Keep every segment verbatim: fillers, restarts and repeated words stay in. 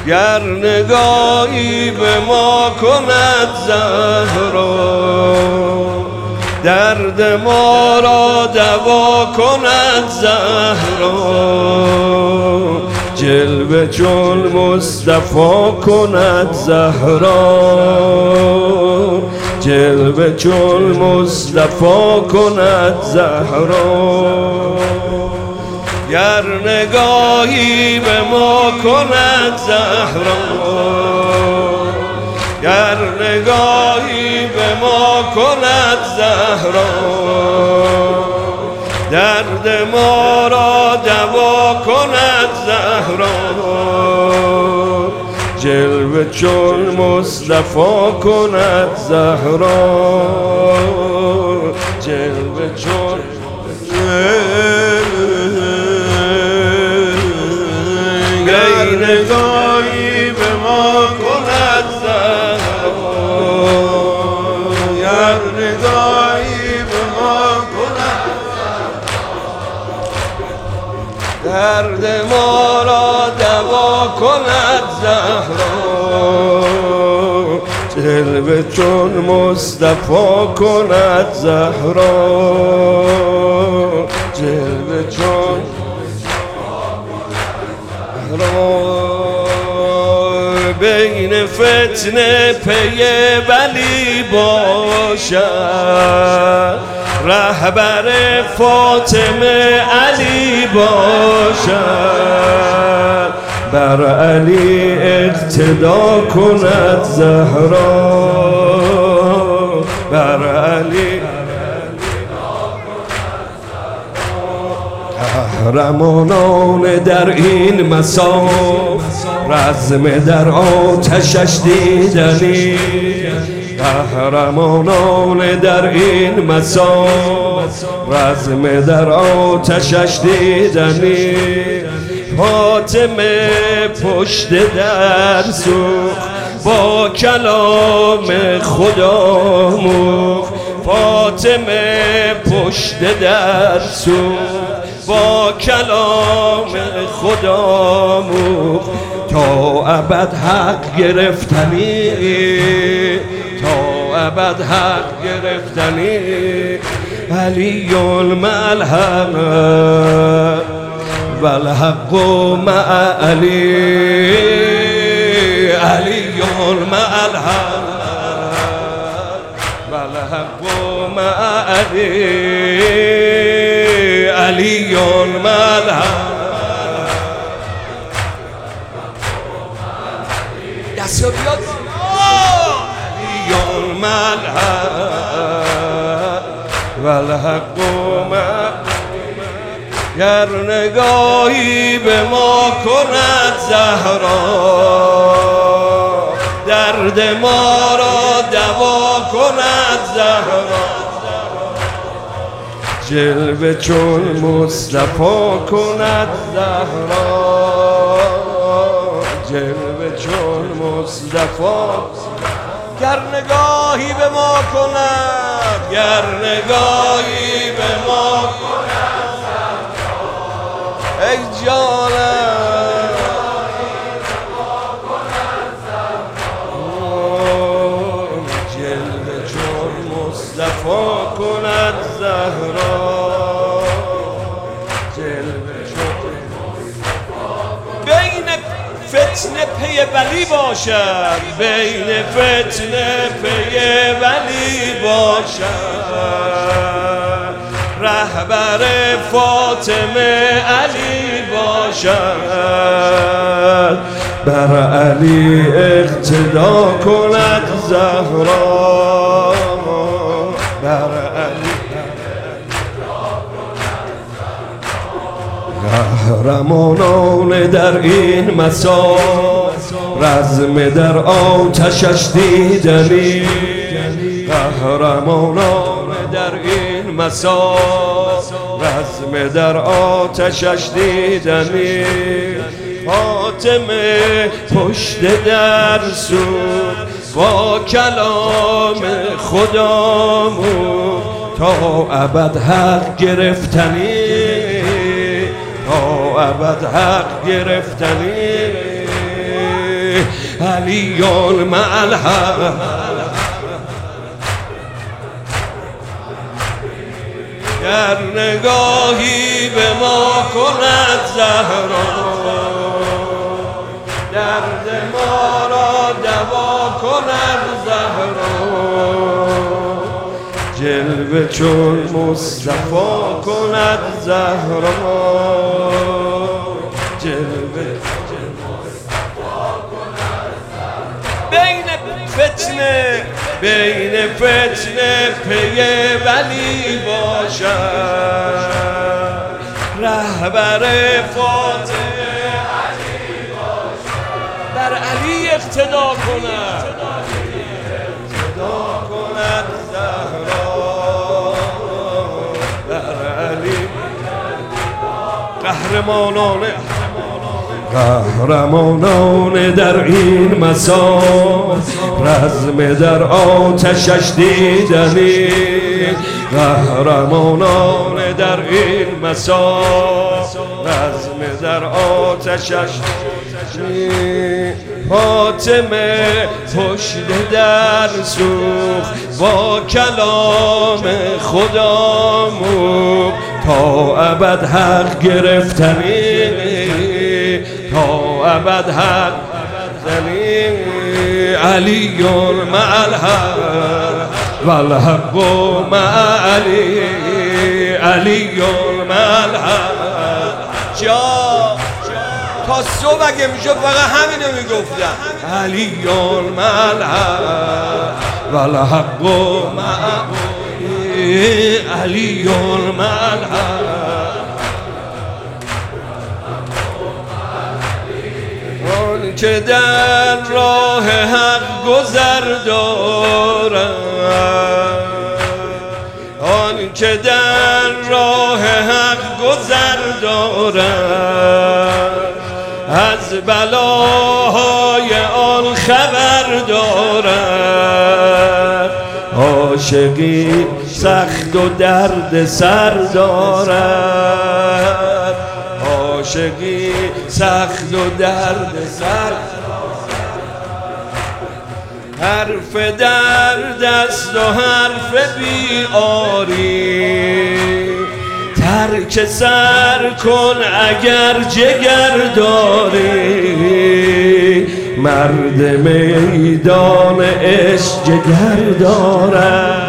گر نگاهی به ما کند زهرا، درد ما را دوا کند زهرا، جلوه چون مصطفی کند زهرا، جلوه چون مصطفی کند زهرا، گر نگاهی به ما کند زهرا، گر نگاهی به ما کند زهرا، درد ما را دوا کند زهرا، جلوه چون مصطفی کند زهرا، جلوه چون گر نگاهی به ما کند زهرا، گر نگاهی به ما کند درد ما را دوا کند زهرا، جلوه چون مصطفی کند زهرا، جلوه چون بین فتنه پی ولی باشد، رهبر فاطمه علی باشد، بر علی اقتدا کند زهرا، بر علی قهرمانان در این مساف، رزم در آتشش دیدنی، قهرمانان در این مساف، رزم در آتشش دیدنی، فاطمه پشت در سوخت با کلام خدا موخت، فاطمه پشت در سوخت با کلام خدا موخت، تا ابد حق گرفتنی، تا ابد حق گرفتنی، علی مع الحق و الحق مع علی، علی مع الحق و الحق مع علی، علی مع الحق. دست بیاد علی مع الحق و الحق مع، گر نگاهی به ما کند زهرا، درد ما را دوا کند زهرا، جلوه چون مصطفی کند زهرا، جلوه چون مصطفی، گر نگاهی به ما کند، گر نگاهی به ما کند زهرا، ای جانم جلوه چون مصطفی کند زهرا، جلوه چون بین فتنه پی ولی باشد، بین فتنه پی ولی باشد، رهبر فاطمه علی باشد، بر علی اقتدا کند زهرا، بر علی قهرمانان در این مساف، رزم در آتشش دیدنی، قهرمانان در این مساف، رزم در آتشش دیدنی، فاطمه پشت در سوخت با کلام خدا موخت، تا ابد حق گرفتنی، تا ابد حق گرفتنی، علی مع الحق. گر نگاهی به ما کند زهرا، درد ما را دوا کند زهرا، جلوه چون مصطفی کند زهرا، جلوه بین فتنه بین فتنه پی ولی باشد، رهبر فاتح علی باشد، در علی اقتدا کند، اقتدا کند زهرا، در علی قهرمانانه قهرمانان در این مسا، رزم در آتشش دیدنی، قهرمانان در این مسا، رزم در آتشش دیدنی. فاطمه پشت در سوخت با کلام خدامو، تا ابد حق گرفتنی، تا ابد حق زنی. علی مع الحق و الحق مع علی، علی مع الحق. جا تا صبح اگه میشد فقط همینو میگفتم، علی مع الحق و الحق مع علی مع الحق. آن که در راه حق گذر دارد، آن که در راه حق گذر دارد، از بلاهای آن خبر دارد، عاشقی سخت و درد سر دارد، عاشقی سخت و درد سر، حرف درد است و حرف بیاری، ترک سر کن اگر جگر داری، مرد میدان عشق جگر دارد،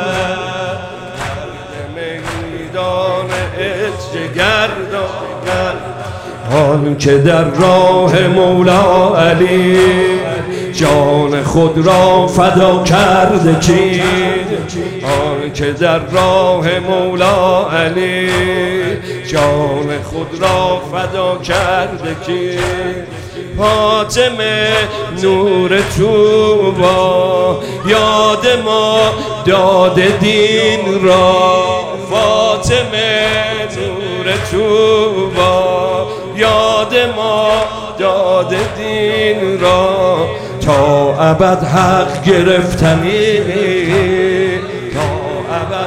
مرد میدان عشق جگر دارد. آن که در راه مولا علی جان خود را فدا کرده کی، آن که در راه مولا علی جان خود را فدا کرده کی. فاطمه نور توبا یاد ما داده دین را، فاطمه نور توبا یاد ما داده دین را، تا ابد حق گرفتنی، تا ابد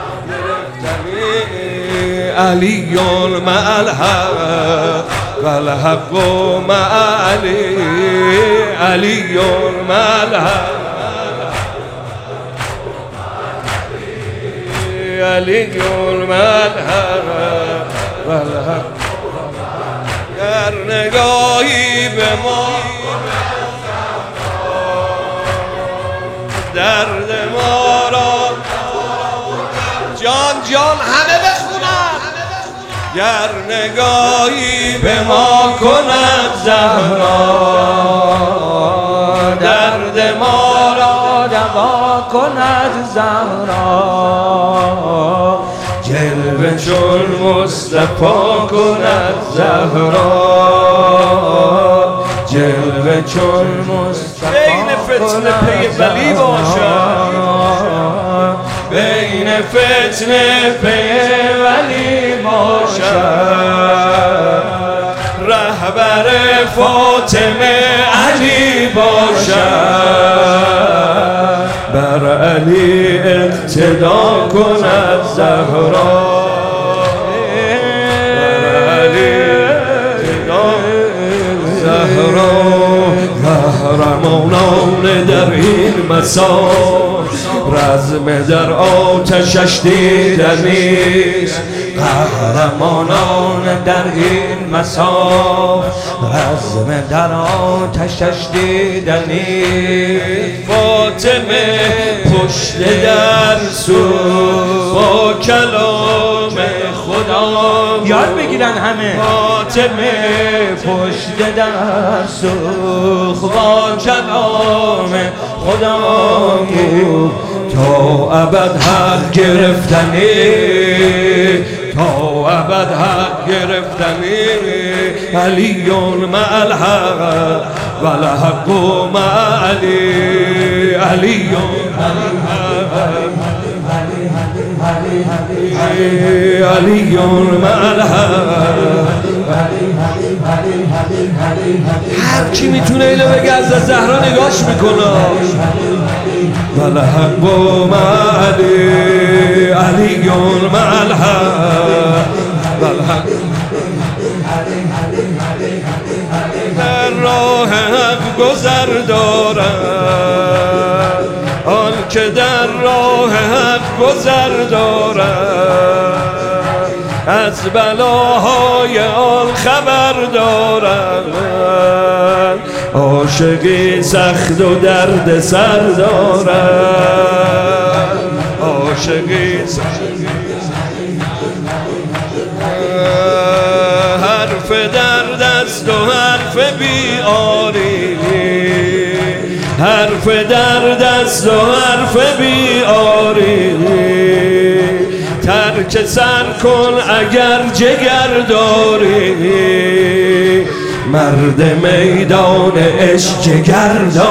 گرفتنی. علی مع الحق و الحق مع علی، علی مع الحق، علی مع الحق و الحق. گر نگاهی به ما درد ما را، جان جان همه بخونن، گر نگاهی به ما کند زهرا، درد ما را دوا کند زهرا، جلوه چون مصطفی کند زهرا، جلوه چون مصطفی بین فتنه پی ولی باشد، بین فتنه پی ولی باشد، رهبر فاطمه علی باشد، بر علی اقتدا کند زهرا، بر علی اقتدا زهرا، در این مساف، رزم در آتشش دیدنیست. قهرمانان در این مساف، رزم در آتشش دیدنیست. فاطمه پشت در سوخت با کلام خدا، یاد بگیرن همه. فاطمه پشت در سوخت با کلام خدا، تا ابد حق گرفتنی، تا ابد حق گرفتنی. علیون مع الحق و الحق مع علی، علیون علیون مع الحق. هر کی میتونه اینو بگه از زهرا نگاش میکنه. والحق مع علی، علیون مع الحق والحق. در راه حق گذر دارد آن که در راه حق گذر دارد، از بلاهای آن خبر دارد. عاشقی سخت و درد سر دارد، عاشقی سخت. حرف درد است و حرف بیاری، حرف درد است و حرف بیاری. ترک سر کن اگر جگر داری، مرد میدان عشق جگر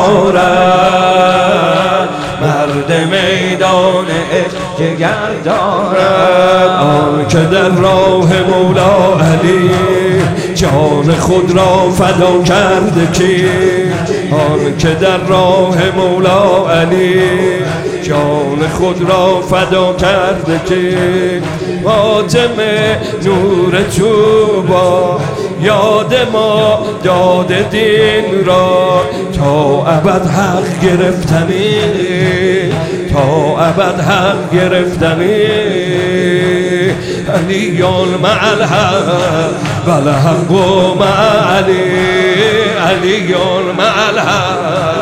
دارد، مرد میدان عشق جگر دارد. آن که در راه مولا علی جان خود را فدا کرده کی، آن که در راه مولا علی جان خود را فدا کرده کی. فاطمه نور توبا یاد ما داده دین را، تا ابد حق گرفتنی، تا ابد حق گرفتنی. علیون مع الحق و الحق مع علی، علیون مع الحق